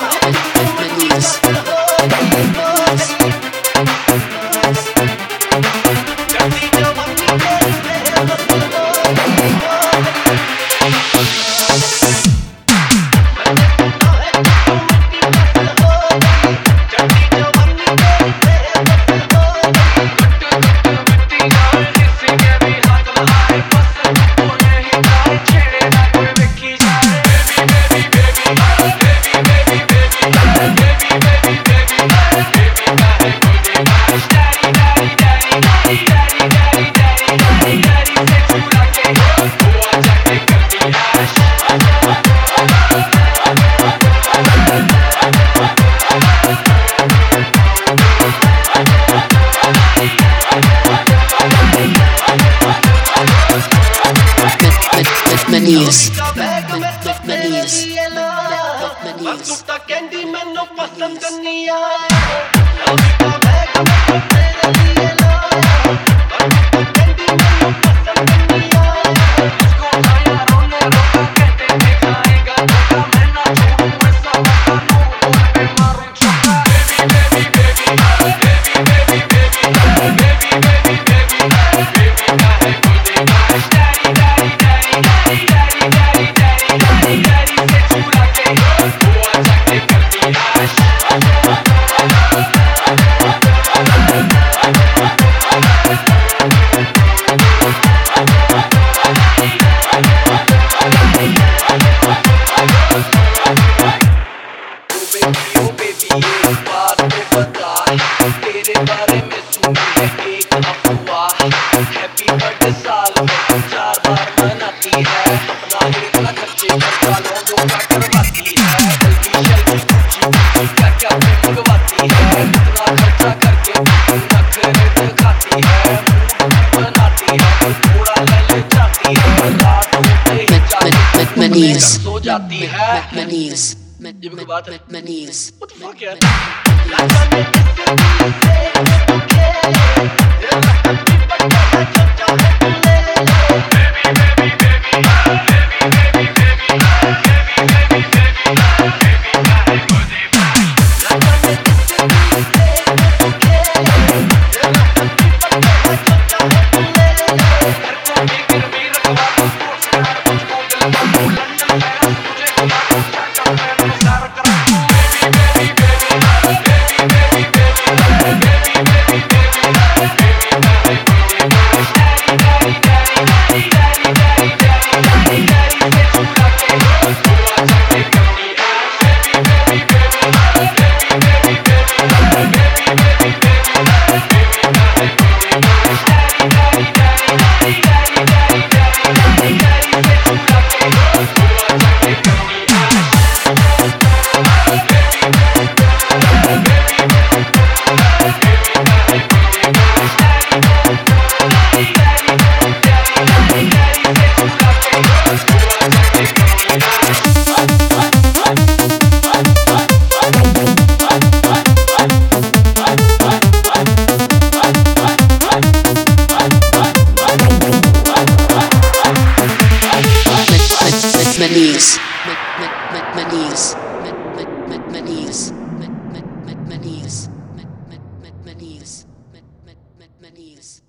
Candy मैनू पसंद नहीं आया तेरे लिए लाया कैंडी मैनू पसंद नहीं आया उसको खाया रोने रोका कहते थे खाएगा धोखा मैं ना छोड़ूं ऐसा मौका नो बोल पे मारूं चौका baby baby baby baby baby baby baby baby का है मुझे काश daddy daddy daddy daddy daddy daddy daddy से चुरा के हुआ जाके करती आश तेरे बारे में सुनी है एक अफवाह हैप्पी बर्थडे साल में 4 बार मनाती है अपना ही इतना खर्चे कर सालों धोखा करवाती है जल्दी जल्दी क्या क्या मंगवाती है इतना खर्चा करके नखरे दिखाती है बनाती है थोड़ा ले जाती है रात होते ही जाती है सो जाती है ये भी बात है what the fuck यार Manies.